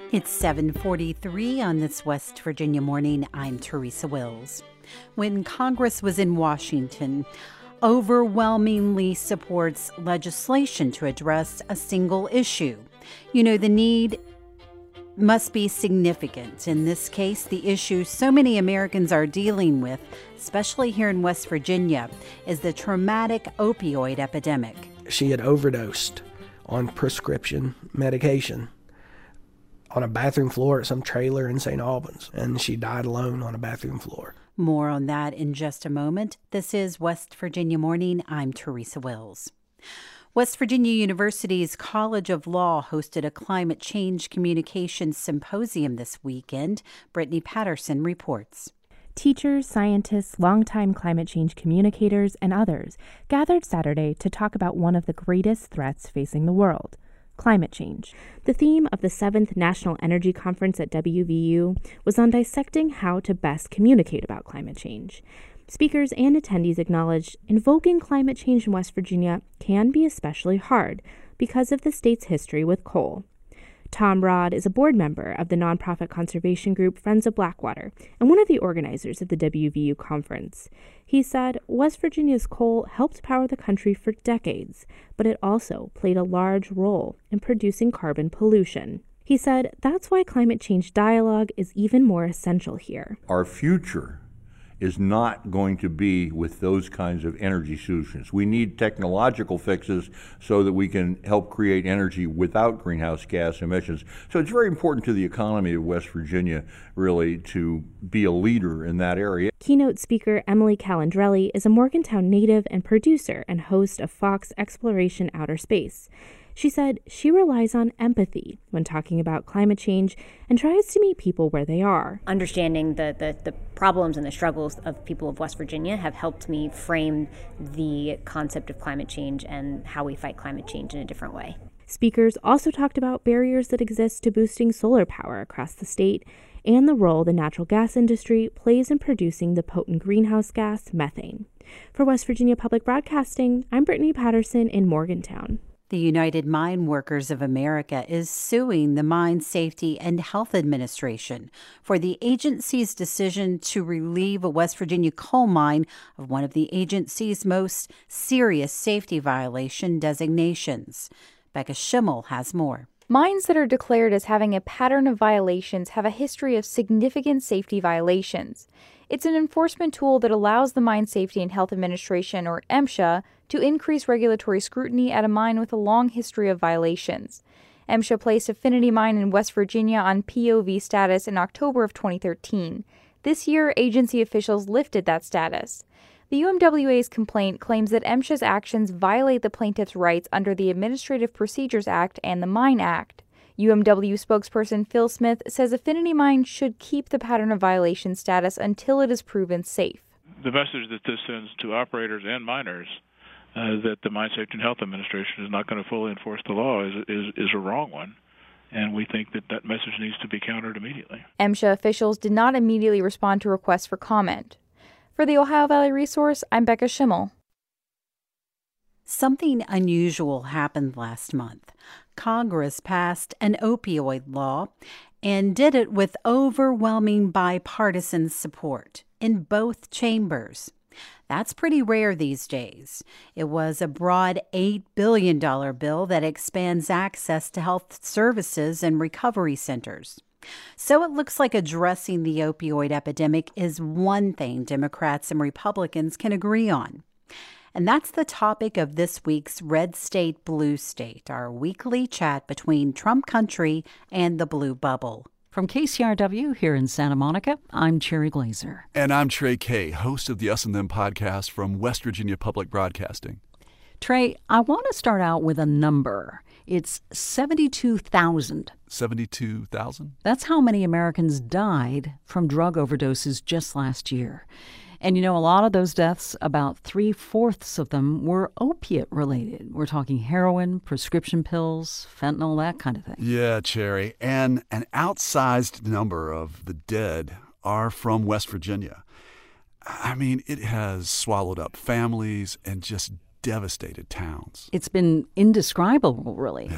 It's 7:43 on this West Virginia morning. I'm Teresa Wills. When Congress was in Washington, overwhelmingly supports legislation to address a single issue. You know, the need must be significant. In this case, the issue so many Americans are dealing with, especially here in West Virginia, is the traumatic opioid epidemic. She had overdosed on prescription medication on a bathroom floor at some trailer in St. Albans, and she died alone on a bathroom floor. More on that in just a moment. This is West Virginia Morning. I'm Teresa Wills. West Virginia University's College of Law hosted a climate change communications symposium this weekend. Brittany Patterson reports. Teachers, scientists, longtime climate change communicators, and others gathered Saturday to talk about one of the greatest threats facing the world: climate change. The theme of the 7th National Energy Conference at WVU was on dissecting how to best communicate about climate change. Speakers and attendees acknowledged invoking climate change in West Virginia can be especially hard because of the state's history with coal. Tom Rod is a board member of the nonprofit conservation group Friends of Blackwater and one of the organizers of the WVU conference. He said West Virginia's coal helped power the country for decades, but it also played a large role in producing carbon pollution. He said that's why climate change dialogue is even more essential here. Our future is not going to be with those kinds of energy solutions. We need technological fixes so that we can help create energy without greenhouse gas emissions. So it's very important to the economy of West Virginia, really, to be a leader in that area. Keynote speaker Emily Calandrelli is a Morgantown native and producer and host of Fox Exploration Outer Space. She said she relies on empathy when talking about climate change and tries to meet people where they are. Understanding the problems and the struggles of people of West Virginia have helped me frame the concept of climate change and how we fight climate change in a different way. Speakers also talked about barriers that exist to boosting solar power across the state and the role the natural gas industry plays in producing the potent greenhouse gas methane. For West Virginia Public Broadcasting, I'm Brittany Patterson in Morgantown. The United Mine Workers of America is suing the Mine Safety and Health Administration for the agency's decision to relieve a West Virginia coal mine of one of the agency's most serious safety violation designations. Becca Schimmel has more. Mines that are declared as having a pattern of violations have a history of significant safety violations. It's an enforcement tool that allows the Mine Safety and Health Administration, or MSHA, to increase regulatory scrutiny at a mine with a long history of violations. MSHA placed Affinity Mine in West Virginia on POV status in October of 2013. This year, agency officials lifted that status. The UMWA's complaint claims that MSHA's actions violate the plaintiff's rights under the Administrative Procedures Act and the Mine Act. UMW spokesperson Phil Smith says Affinity Mine should keep the pattern of violation status until it is proven safe. The message that this sends to operators and miners that the Mine Safety and Health Administration is not going to fully enforce the law is a wrong one, and we think that message needs to be countered immediately. MSHA officials did not immediately respond to requests for comment. For the Ohio Valley Resource, I'm Becca Schimmel. Something unusual happened last month. Congress passed an opioid law and did it with overwhelming bipartisan support in both chambers. That's pretty rare these days. It was a broad $8 billion bill that expands access to health services and recovery centers. So it looks like addressing the opioid epidemic is one thing Democrats and Republicans can agree on. And that's the topic of this week's Red State, Blue State, our weekly chat between Trump country and the Blue Bubble. From KCRW here in Santa Monica, I'm Cherry Glazer. And I'm Trey Kay, host of the Us and Them podcast from West Virginia Public Broadcasting. Trey, I want to start out with a number. It's 72,000. 72,000? That's how many Americans died from drug overdoses just last year. And you know, a lot of those deaths, about 3/4 of them were opiate related. We're talking heroin, prescription pills, fentanyl, that kind of thing. Yeah, Cherry. And an outsized number of the dead are from West Virginia. I mean, it has swallowed up families and just devastated towns. It's been indescribable, really. Yeah.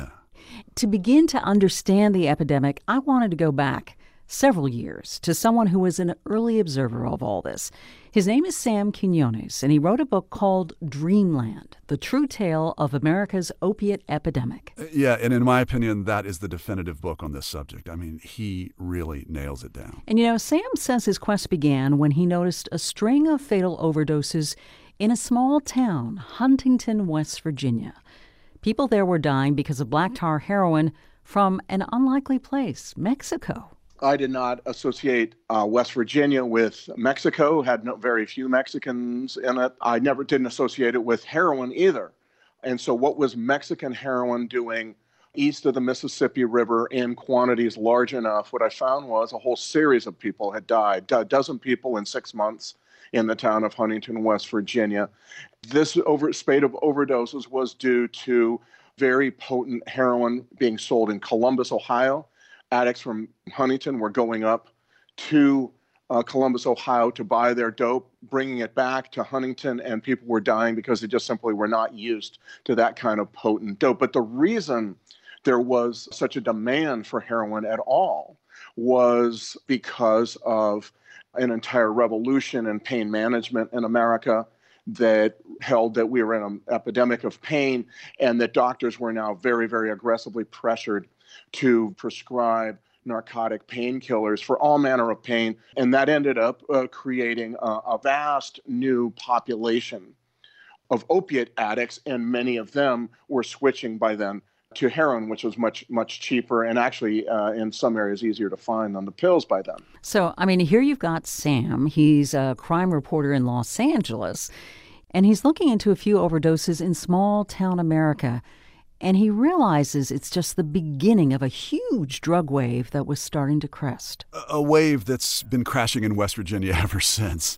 To begin to understand the epidemic, I wanted to go back several years to someone who was an early observer of all this. His name is Sam Quinones, and he wrote a book called Dreamland, The True Tale of America's Opiate Epidemic. Yeah, and in my opinion, that is the definitive book on this subject. I mean, he really nails it down. And Sam says his quest began when he noticed a string of fatal overdoses in a small town, Huntington, West Virginia. People there were dying because of black tar heroin from an unlikely place, Mexico. I did not associate West Virginia with Mexico, had very few Mexicans in it. I didn't associate it with heroin either. And so what was Mexican heroin doing east of the Mississippi River in quantities large enough? What I found was a whole series of people had died, a dozen people in 6 months in the town of Huntington, West Virginia. This spate of overdoses was due to very potent heroin being sold in Columbus, Ohio. Addicts from Huntington were going up to Columbus, Ohio to buy their dope, bringing it back to Huntington, and people were dying because they just simply were not used to that kind of potent dope. But the reason there was such a demand for heroin at all was because of an entire revolution in pain management in America that held that we were in an epidemic of pain and that doctors were now very, very aggressively pressured to prescribe narcotic painkillers for all manner of pain. And that ended up creating a vast new population of opiate addicts, and many of them were switching by then to heroin, which was much, much cheaper and actually in some areas easier to find than the pills by then. So, here you've got Sam. He's a crime reporter in Los Angeles, and he's looking into a few overdoses in small town America. And he realizes it's just the beginning of a huge drug wave that was starting to crest. A wave that's been crashing in West Virginia ever since.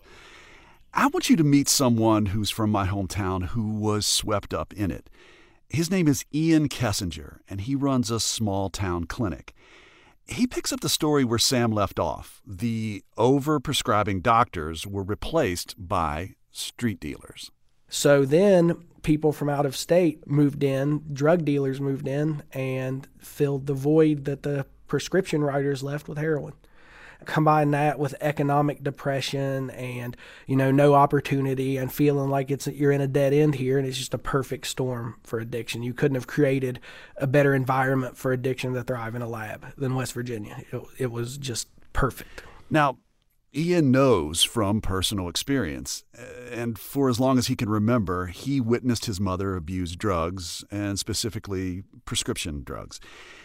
I want you to meet someone who's from my hometown who was swept up in it. His name is Ian Kessinger, and he runs a small town clinic. He picks up the story where Sam left off. The over-prescribing doctors were replaced by street dealers. So then people from out of state moved in, drug dealers moved in, and filled the void that the prescription writers left with heroin. Combine that with economic depression and, no opportunity and feeling like you're in a dead end here, and it's just a perfect storm for addiction. You couldn't have created a better environment for addiction to thrive in a lab than West Virginia. It was just perfect. Now, Ian knows from personal experience, and for as long as he can remember, he witnessed his mother abuse drugs, and specifically prescription drugs.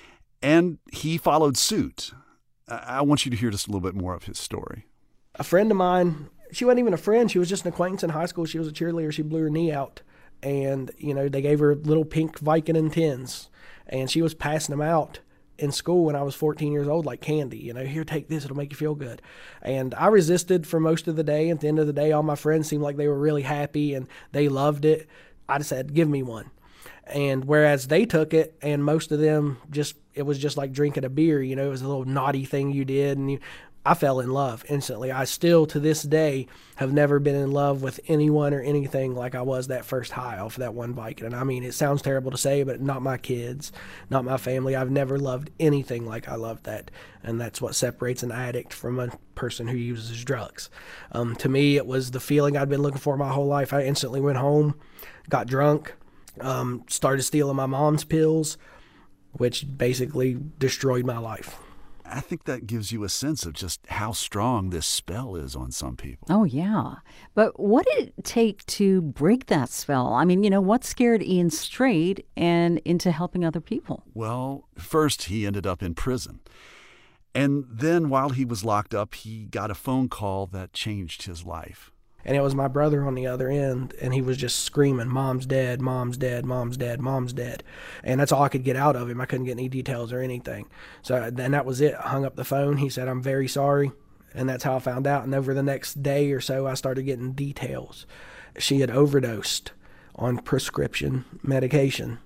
And he followed suit. I want you to hear just a little bit more of his story. A friend of mine, she wasn't even a friend. She was just an acquaintance in high school. She was a cheerleader. She blew her knee out. And, they gave her little pink Vicodin 10s. And she was passing them out in school when I was 14 years old like candy. Here, take this. It'll make you feel good. And I resisted for most of the day. At the end of the day, all my friends seemed like they were really happy and they loved it. I just said, give me one. And whereas they took it, and most of them it was just like drinking a beer, it was a little naughty thing you did, and I fell in love instantly. I still, to this day, have never been in love with anyone or anything like I was that first high off of that one Vicodin. It sounds terrible to say, but not my kids, not my family. I've never loved anything like I loved that, and that's what separates an addict from a person who uses drugs. To me, it was the feeling I'd been looking for my whole life. I instantly went home, got drunk, started stealing my mom's pills, which basically destroyed my life. I think that gives you a sense of just how strong this spell is on some people. Oh, yeah. But what did it take to break that spell? What scared Ian straight and into helping other people? Well, first he ended up in prison. And then while he was locked up, he got a phone call that changed his life. And it was my brother on the other end, and he was just screaming, "Mom's dead, Mom's dead, Mom's dead, Mom's dead." And that's all I could get out of him. I couldn't get any details or anything. So then that was it. I hung up the phone. He said, "I'm very sorry." And that's how I found out. And over the next day or so, I started getting details. She had overdosed on prescription medication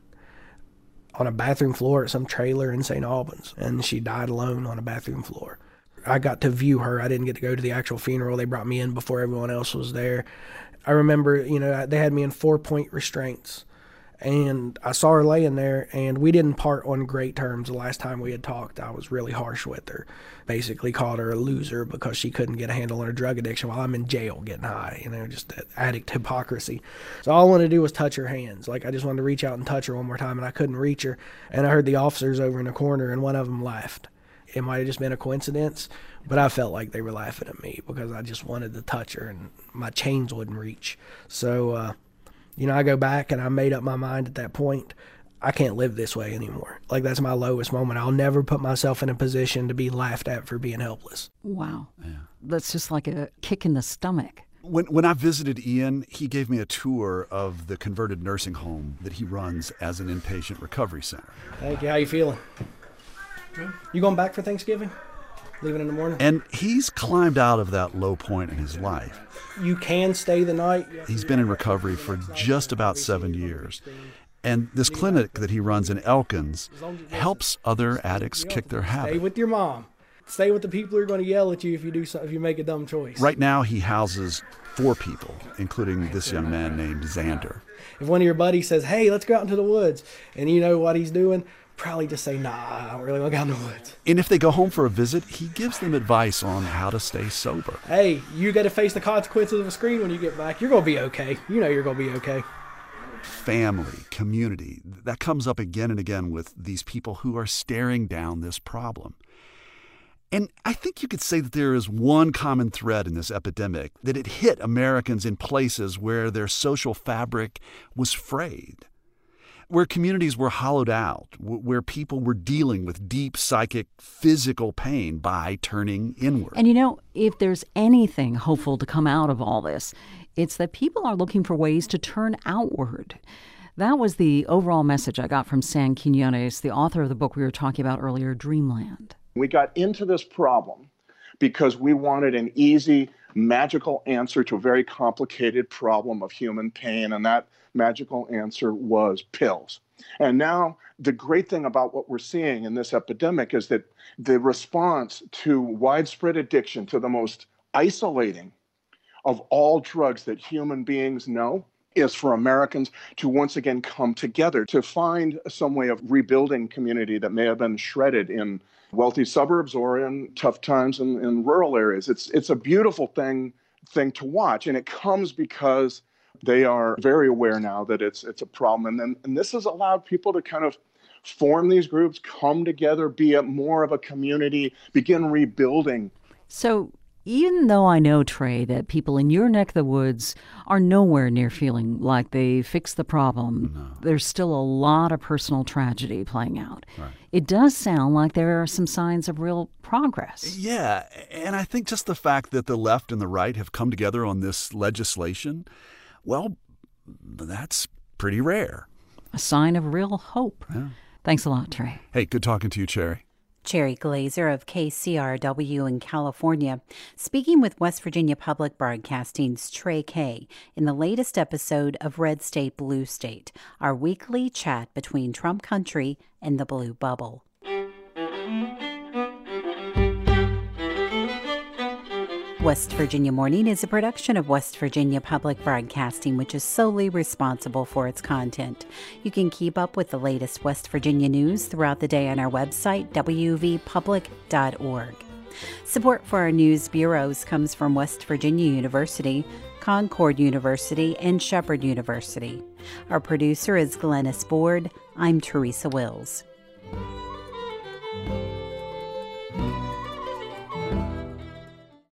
on a bathroom floor at some trailer in St. Albans. And she died alone on a bathroom floor. I got to view her. I didn't get to go to the actual funeral. They brought me in before everyone else was there. I remember, they had me in 4-point restraints. And I saw her laying there, and we didn't part on great terms the last time we had talked. I was really harsh with her. Basically called her a loser because she couldn't get a handle on her drug addiction while I'm in jail getting high. Just that addict hypocrisy. So all I wanted to do was touch her hands. I just wanted to reach out and touch her one more time, and I couldn't reach her. And I heard the officers over in the corner, and one of them laughed. It might have just been a coincidence, but I felt like they were laughing at me because I just wanted to touch her, and my chains wouldn't reach. So, I go back, and I made up my mind at that point. I can't live this way anymore. That's my lowest moment. I'll never put myself in a position to be laughed at for being helpless. Wow. Yeah. That's just like a kick in the stomach. When I visited Ian, he gave me a tour of the converted nursing home that he runs as an inpatient recovery center. Thank you. How you feeling? Good. You going back for Thanksgiving? Leaving in the morning? And he's climbed out of that low point in his life. You can stay the night. He's been in recovery for just about 7 years. And this clinic that he runs in Elkins helps other addicts kick their habit. Stay with your mom. Stay with the people who are going to yell at you if you make a dumb choice. Right now he houses 4 people, including this young man named Xander. If one of your buddies says, hey, let's go out into the woods, and you know what he's doing, probably just say, nah, I don't really want to go out in the woods. And if they go home for a visit, he gives them advice on how to stay sober. Hey, you got to face the consequences of a screen when you get back. You're going to be okay. You know you're going to be okay. Family, community, that comes up again and again with these people who are staring down this problem. And I think you could say that there is one common thread in this epidemic, that it hit Americans in places where their social fabric was frayed, where communities were hollowed out, where people were dealing with deep psychic, physical pain by turning inward. And if there's anything hopeful to come out of all this, it's that people are looking for ways to turn outward. That was the overall message I got from San Quinones, the author of the book we were talking about earlier, Dreamland. We got into this problem because we wanted an easy, magical answer to a very complicated problem of human pain, and that magical answer was pills. And now the great thing about what we're seeing in this epidemic is that the response to widespread addiction, to the most isolating of all drugs that human beings know, is for Americans to once again come together, to find some way of rebuilding community that may have been shredded in wealthy suburbs or in tough times in rural areas. It's a beautiful thing to watch, and it comes because they are very aware now that it's a problem. And this has allowed people to kind of form these groups, come together, be more of a community, begin rebuilding. So even though I know, Trey, that people in your neck of the woods are nowhere near feeling like they fixed the problem, there's still a lot of personal tragedy playing out. Right. It does sound like there are some signs of real progress. Yeah, and I think just the fact that the left and the right have come together on this legislation, well, that's pretty rare. A sign of real hope. Yeah. Thanks a lot, Trey. Hey, good talking to you, Cherry. Cherry Glazer of KCRW in California, speaking with West Virginia Public Broadcasting's Trey Kay in the latest episode of Red State, Blue State, our weekly chat between Trump country and the blue bubble. West Virginia Morning is a production of West Virginia Public Broadcasting, which is solely responsible for its content. You can keep up with the latest West Virginia news throughout the day on our website, wvpublic.org. Support for our news bureaus comes from West Virginia University, Concord University, and Shepherd University. Our producer is Glennis Board. I'm Teresa Wills.